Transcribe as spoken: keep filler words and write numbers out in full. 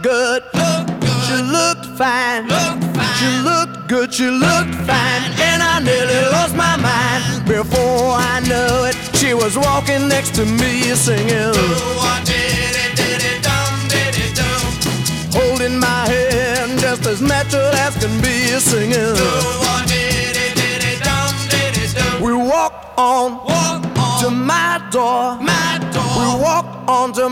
good. Look good. She looked fine. Look fine. She looked good. She looked fine. And I nearly lost my mind. Before I knew it, she was walking next to me singing. Holding my hand just as natural as can be singing. We walked on, Walk on to my door. my door. We walked on to